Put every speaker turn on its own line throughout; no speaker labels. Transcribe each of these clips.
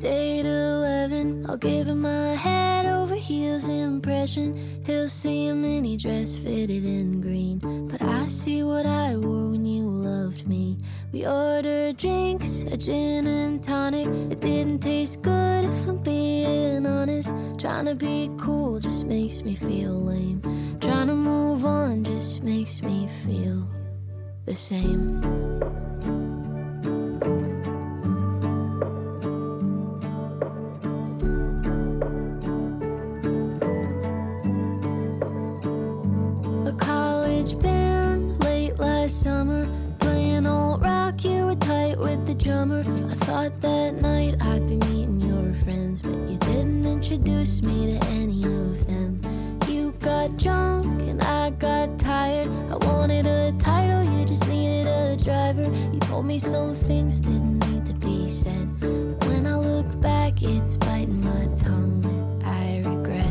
It's 8:11. I'll give him my head over heels impression. He'll see a mini dress fitted in green, but I see what I wore when you loved me. We ordered drinks, a gin and tonic. It didn't taste good if I'm being honest. Trying to be cool just makes me feel lame. Trying to move on just makes me feel the same. A college band late last summer, playing alt rock, you were tight with the drummer. I thought that night I'd be meeting your friends, but you didn't introduce me to any of them. You got drunk and I got tired. I wanted a title, you just needed a driver. You told me some things didn't need to be said. When I look back, it's biting my tongue that I regret.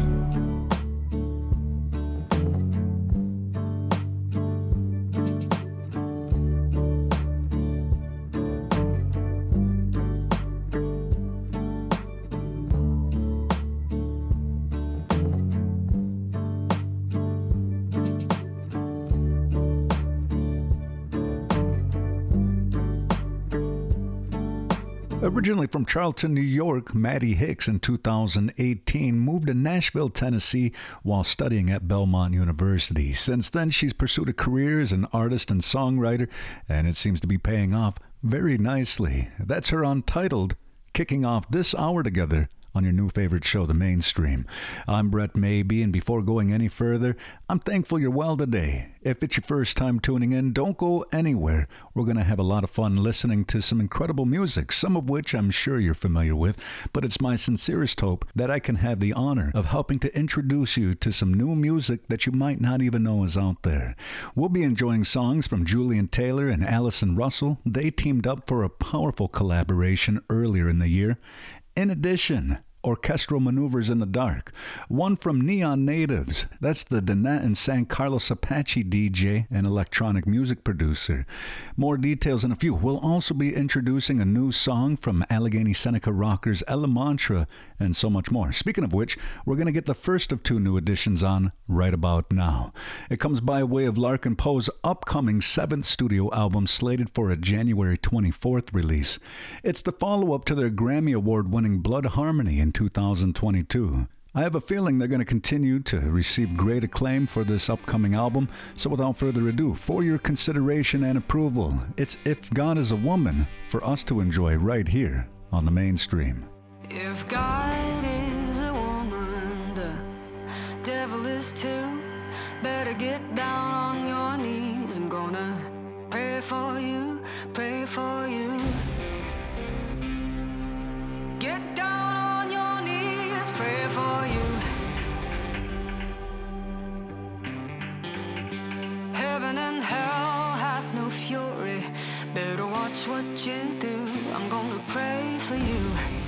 Originally from Charlton, New York, Maddie Hicks in 2018 moved to Nashville, Tennessee while studying at Belmont University. Since then, she's pursued a career as an artist and songwriter, and it seems to be paying off very nicely. That's her Untitled, kicking off this hour together on your new favorite show, The Mainstream. I'm Brett Maybe, and before going any further, I'm thankful you're well today. If it's your first time tuning in, don't go anywhere. We're going to have a lot of fun listening to some incredible music, some of which I'm sure you're familiar with, but it's my sincerest hope that I can have the honor of helping to introduce you to some new music that you might not even know is out there. We'll be enjoying songs from Julian Taylor and Allison Russell. They teamed up for a powerful collaboration earlier in the year. In addition, Orchestral Maneuvers in the Dark, one from Neon Natives. That's the Danette and San Carlos Apache DJ and electronic music producer. More details in a few. We'll also be introducing a new song from Allegheny Seneca rockers Ella Mantra and so much more. Speaking of which, we're going to get the first of two new additions on right about now. It comes by way of Larkin Poe's upcoming 7th studio album slated for a January 24th release. It's the follow-up to their Grammy Award-winning Blood Harmony in 2022. I have a feeling they're going to continue to receive great acclaim for this upcoming album, so without further ado, for your consideration and approval, it's If God Is a Woman for us to enjoy right here on The Mainstream.
If God is a woman, the devil is too. Better get down on your knees. I'm gonna pray for you, pray for you. Get down on your knees, pray for you. Heaven and hell hath no fury. Better watch what you do. I'm gonna pray for you.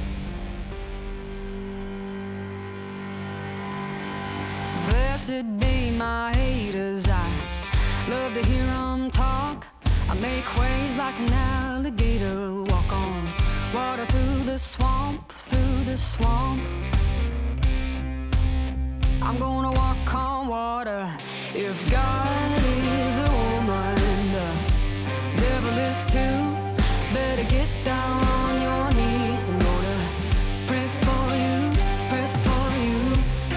Blessed be my haters, I love to hear them talk. I make waves like an alligator, walk on water through the swamp, through the swamp. I'm gonna walk on water. If God is a woman, the devil is too. Better get down on your knees. I'm gonna pray for you, pray for you.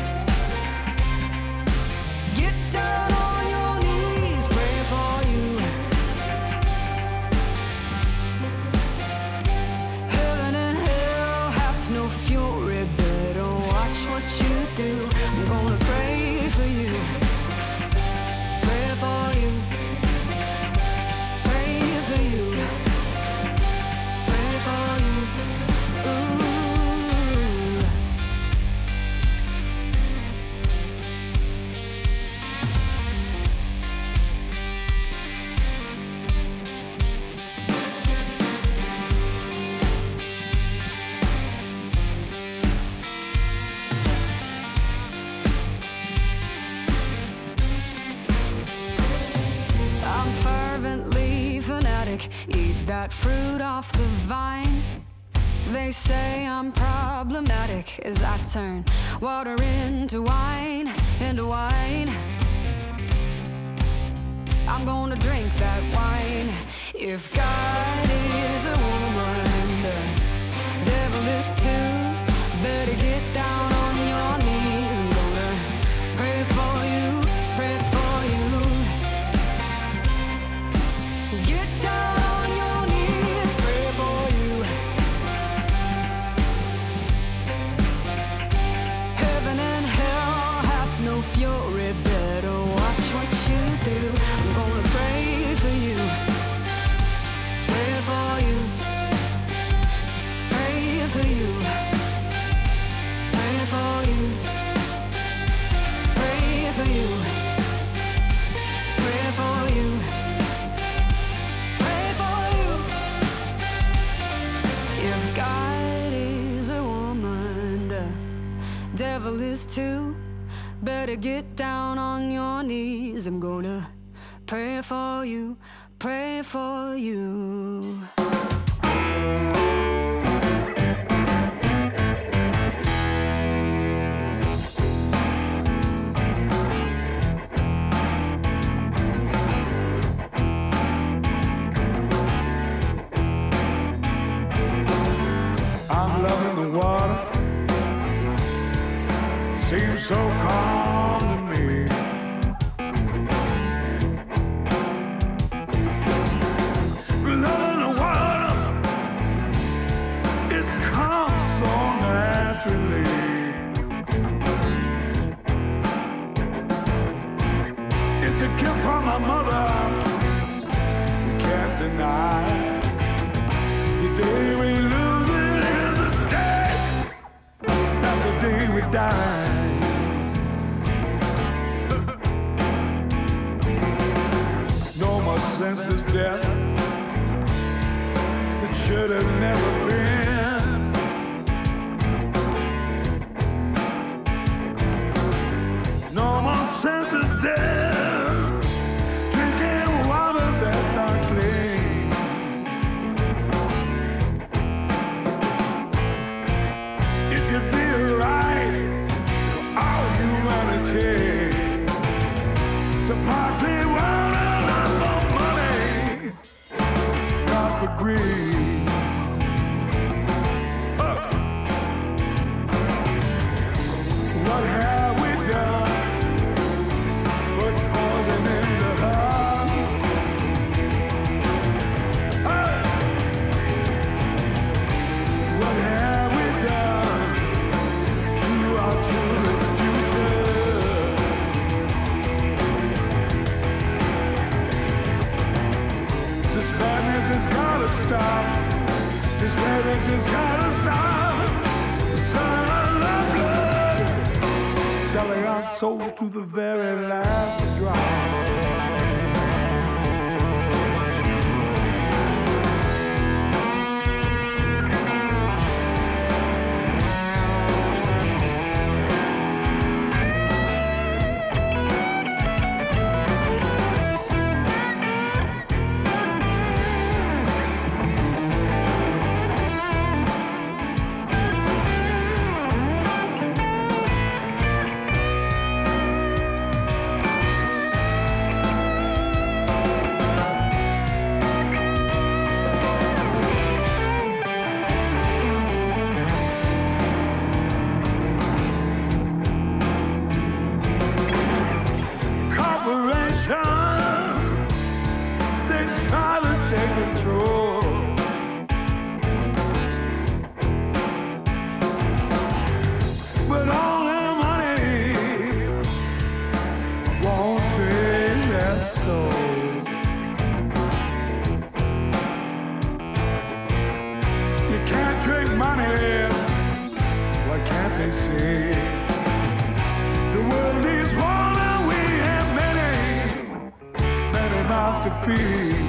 Get down on your knees, pray for you. Heaven and hell hath no fury. Better watch what you do. I'm gonna pray for you, pray for you, pray for you, pray for you. Ooh. I'm fervently fanatic. Eat that fruit off the vine. They say I'm problematic as I turn water into wine, I'm gonna drink that wine. If God is a woman, the devil is too. Better get down on your knees. I'm gonna pray for you, pray for you. Get down on your knees, pray for you. Heaven and hell hath no fury. Better watch what you do. I'm gonna pray for you, pray for you, pray for you, pray for you, pray for you, pray for you, pray for you. If God is a woman, the devil is too. Better get down on your knees. I'm gonna pray for you, pray for you.
I'm loving the water. Seems so calm to me. Loving the water, it comes so naturally. It's a gift from my mother, we can't deny. The day we lose it is the day, that's the day we die. No more senseless death, it should have never been. No more senseless death, drinking water that's not clean. It should be a right, all humanity, to partly water, not for money, not for greed. What have we done? Put poison in the heart. What have we done to our children's future? This madness has gotta stop. This madness has gotta stop. Selling our blood, selling our souls to the very last drop. Corporations, they try to take control. But all their money won't save their soul. You can't drink money, what can't they see? The world needs water, we have many mouths to feed.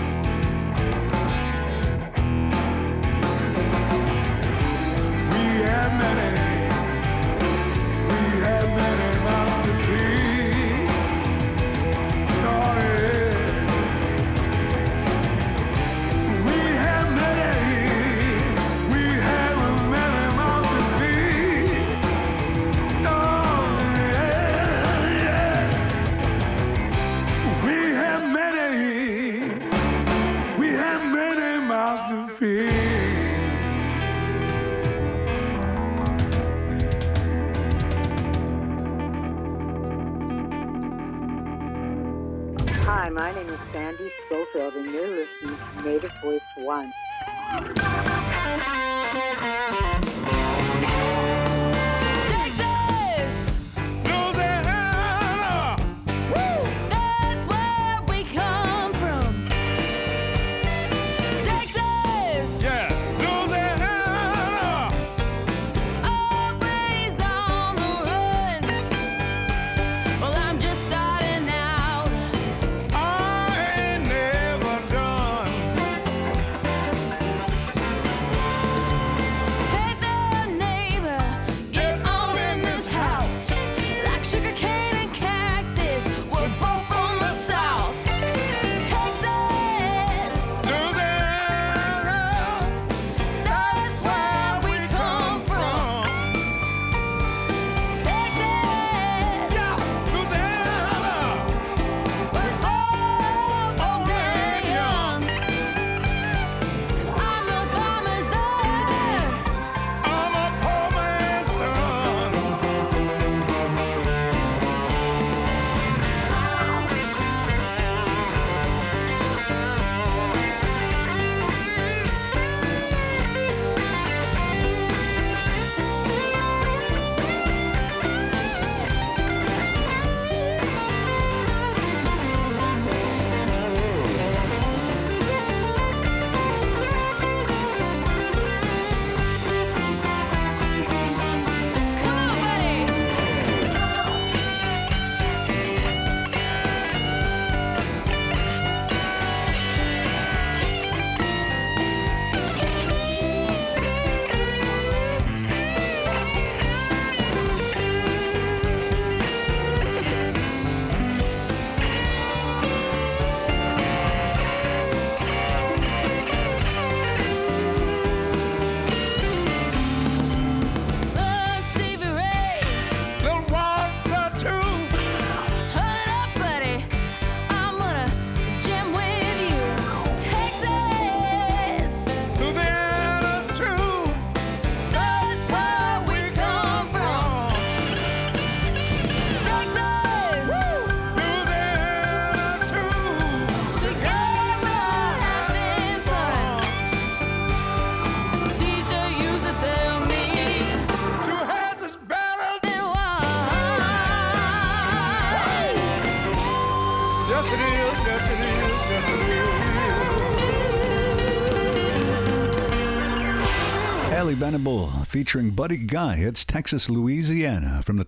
We have many mouths to feed. Oh, yeah. We have many
Hi, my name is Sandy Schofield, and you're listening to Native Voice One.
Texas!
Louisiana!
Woo! That's where we come from. Texas!
Yeah, Louisiana!
Always on the run. Well, I'm just starting out.
I ain't never done.
Hey there, neighbor, get on in this house. Like sugar cane and cactus, we're both from the south. Texas,
Louisiana!
that's where we come from. Texas,
Louisiana!
we're both from there young. I'm the farmer's daughter.
I'm a poor man's son.
Come on, buddy. Love Stevie Ray.
Little water too.
Turn it up, buddy. I'm gonna jam with you. Texas,
Louisiana too.
that's where we come from. Texas,
Louisiana too.
together having fun. DJ used to tell me
Two heads is better.
than one.
Yes it is. Yes it is. Yes it is.
Allie Venable featuring Buddy Guy. It's Texas, Louisiana from the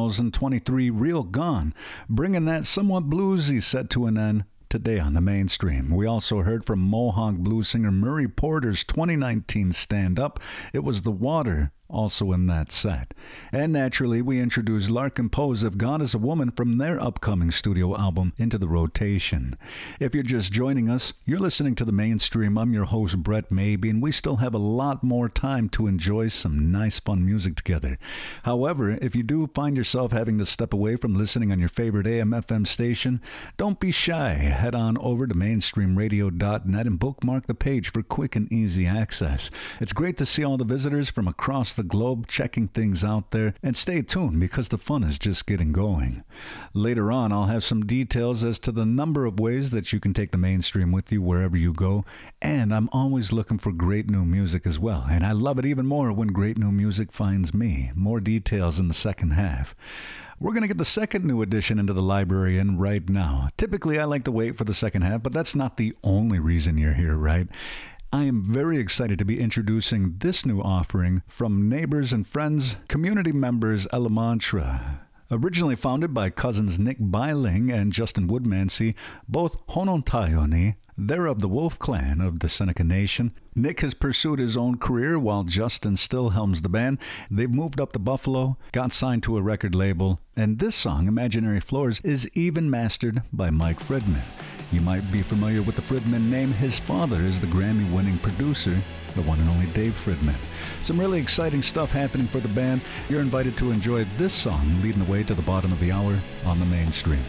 2023 Real Gone, bringing that somewhat bluesy set to an end today on the mainstream. We also heard from Mohawk blues singer Murray Porter's 2019 stand-up. It was The Water, also in that set. And naturally, we introduced Larkin Poe's If God Is a Woman from their upcoming studio album into the rotation. If you're just joining us, you're listening to The Mainstream. I'm your host, Brett Maybe, and we still have a lot more time to enjoy some nice, fun music together. However, if you do find yourself having to step away from listening on your favorite AM/FM station, don't be shy. Head on over to mainstreamradio.net and bookmark the page for quick and easy access. It's great to see all the visitors from across the globe checking things out there, and stay tuned because the fun is just getting going. Later on, I'll have some details as to the number of ways that you can take the mainstream with you wherever you go, and I'm always looking for great new music as well, and I love it even more when great new music finds me. More details in the second half. We're going to get the second new addition into the library in right now. Typically, I like to wait for the second half, but that's not the only reason you're here, right? I am very excited to be introducing this new offering from neighbors and friends, community members Elamantra. Originally founded by cousins Nick Byling and Justin Woodmansey, both Honontayoni, they're of the Wolf Clan of the Seneca Nation. Nick has pursued his own career while Justin still helms the band. They've moved up to Buffalo, got signed to a record label, and this song, Imaginary Floors, is even mastered by Mike Fridman. You might be familiar with the Fridman name. His father is the Grammy-winning producer, the one and only Dave Fridman. Some really exciting stuff happening for the band. You're invited to enjoy this song leading the way to the bottom of the hour on the mainstream.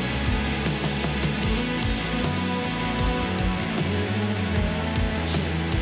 This floor is imaginary.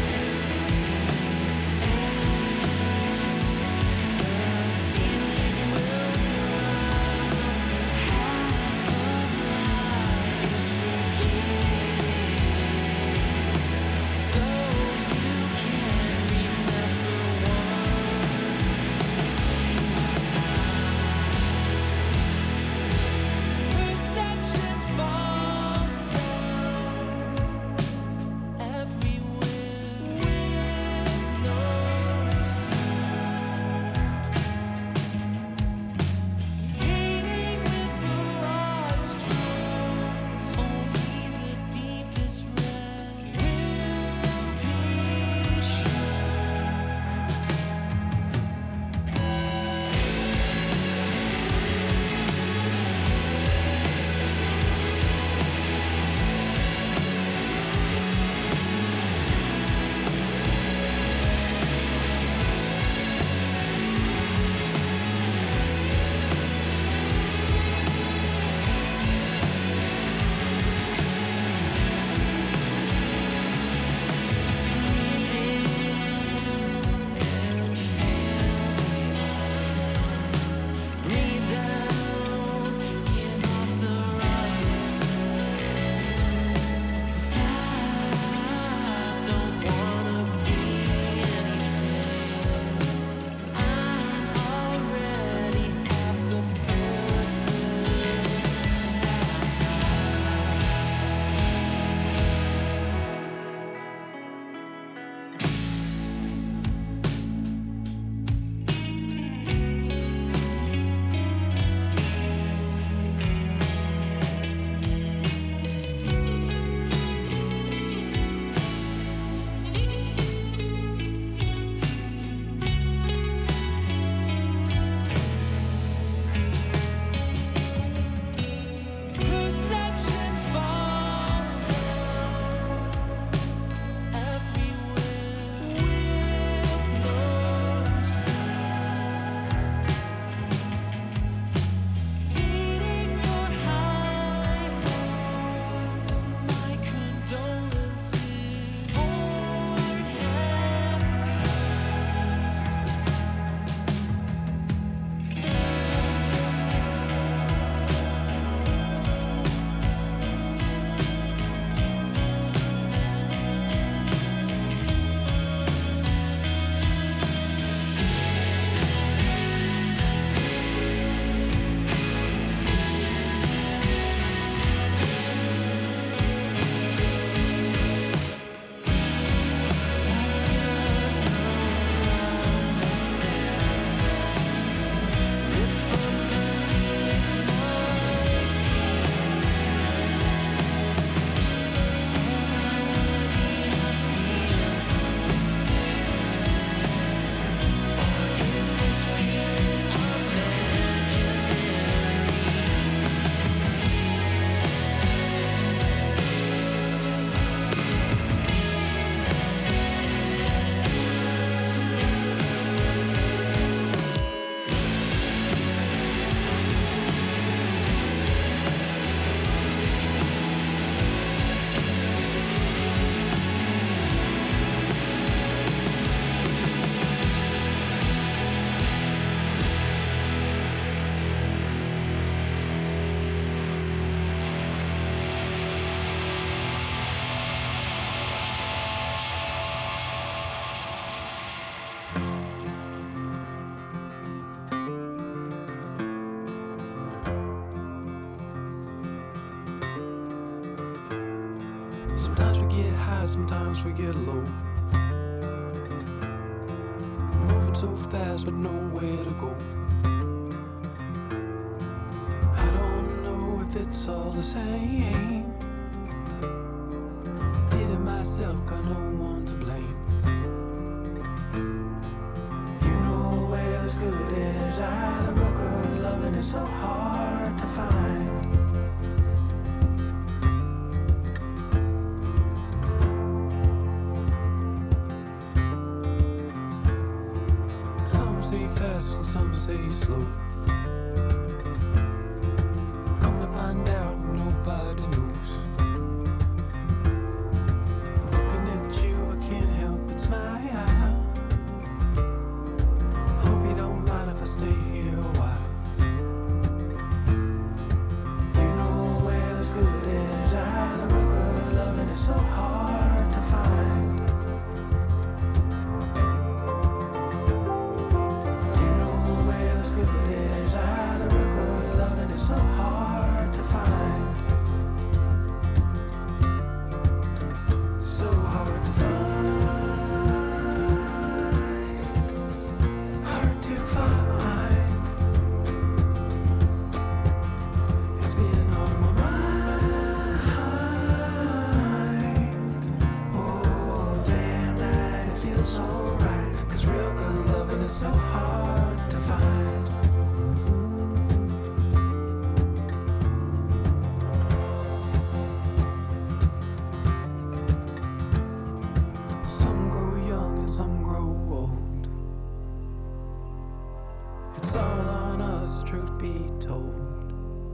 Sometimes we get high, sometimes we get low. Moving so fast with nowhere to go. I don't know if it's all the same. Did it myself, got no one to blame. You know well as good as I, the rock of loving is so hard to find. Some say fast and some say slow. Come to find out, nobody knows. Looking at you, I can't help but smile. Hope you don't mind if I stay here a while. You know well as good as I, the rock of loving is so hard to find. You know well as good as I, the rock of loving is so hard to find. So hard to find. Hard to find. It's been on my mind. Oh, damn night, it feels so right. 'Cause real good loving is so hard to find. Some grow young and some grow old. It's all on us, truth be told.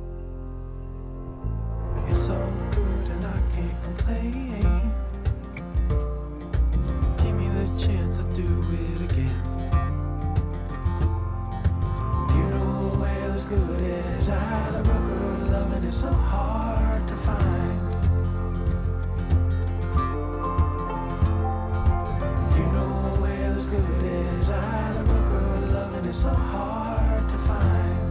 It's all good and I can't complain. Give me the chance to do it again. You know well as good as I, the rock of loving is so hard to find. You know well as good as I, the rock of loving is so hard to find.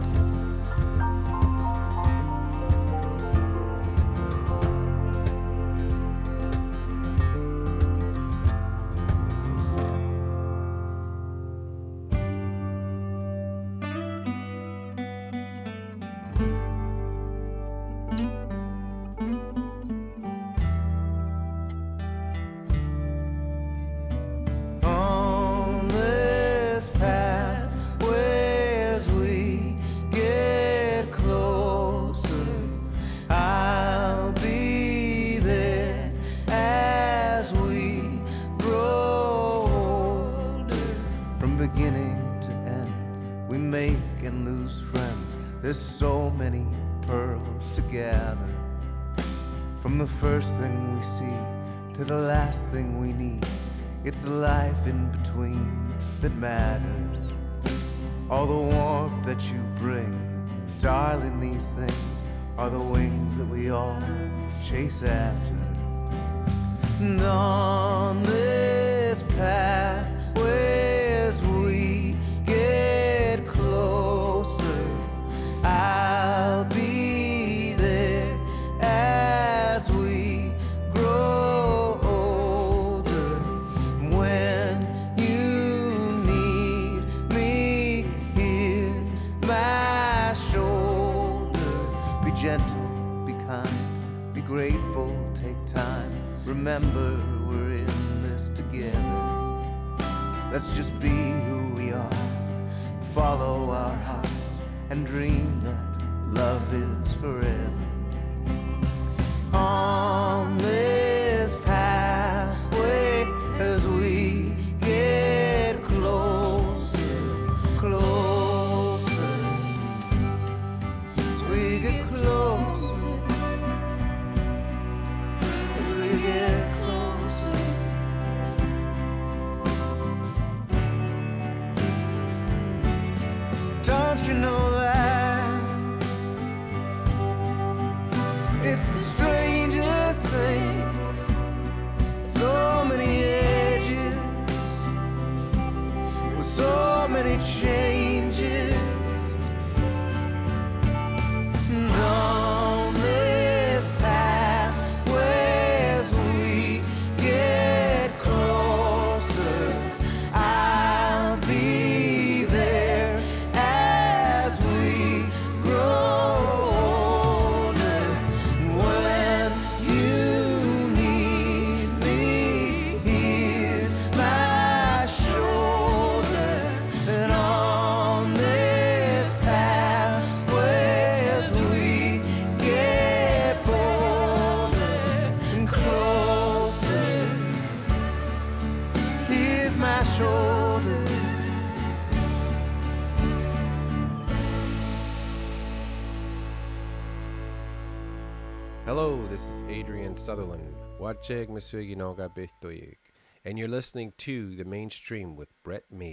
On this path, as we get closer, I'll be there as we grow older.
From beginning to end, we make and lose friends. There's so many pearls to gather. From the first thing we see to the last thing we need, it's the life in between that matters. All the warmth that you bring, darling, these things are the wings that we all chase after. And on this path, as we get closer, I'll be there as we grow older. When you need me, here's my shoulder. Be gentle, be kind, be grateful, take time. Remember, we're in this together. Let's just be who we are, follow our hearts, and dream that love is forever. On this pathway, as we get closer, closer, as we get closer, as we get closer. Don't you know that it's the strangest thing? So many edges, with so many changes. And on this path, as we
Hello, this is Adrian Sutherland. Wacheg Monsieur Ginoga Bechtoyeg. And you're listening to The Mainstream with Brett May.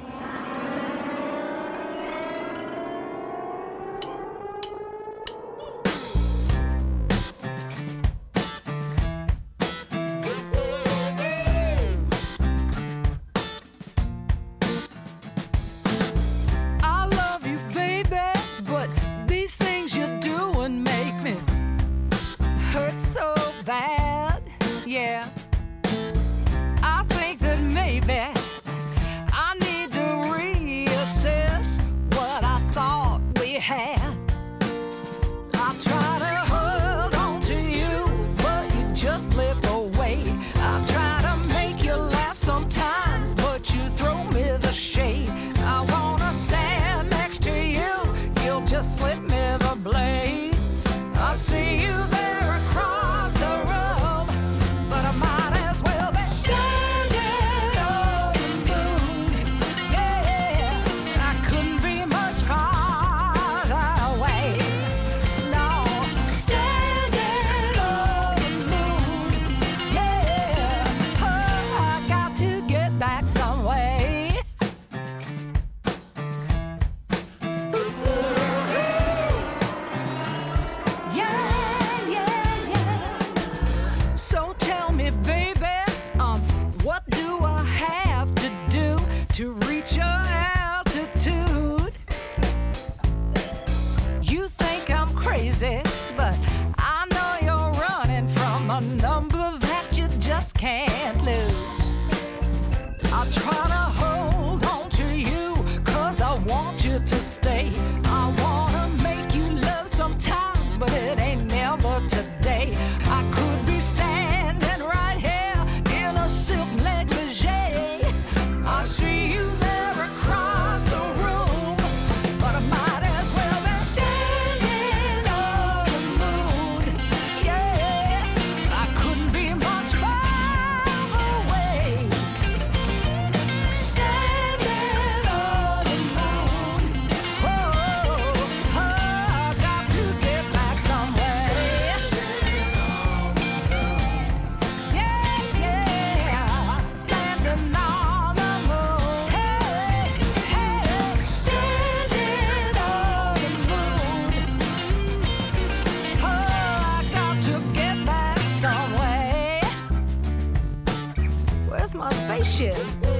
I love you, baby, but these things you're doing make me hurt so bad, yeah. I think that maybe I need to reassess what I thought we had. I try to hold on to you, but you just slip away. I try to make you laugh sometimes, but you throw me the shade. I wanna stand next to you, you'll just slip me the blade. I see you there across the room, but I might as well be standing on the moon. Yeah, I couldn't be much farther away. No, standing on the moon. Yeah, oh, I got to get back some way. Yeah, yeah, yeah. So tell me, baby, what do I have to do to reach your altitude? You think I'm crazy, but I know you're running from a number that you just can't lose. I try to hold on to you, 'cause I want you to stay. I wanna make you love sometimes, but it ain't never today. I could be standing right here in a silk negligee. I see you there across the room, but I might as well be standing on the moon. Yeah, I couldn't be much farther away. Standing on the moon. Oh, I got to get back somewhere. Yeah, yeah, standing on the moon. Hey, hey, standing on the moon. Oh, I got to get back somewhere. Where's my spaceship?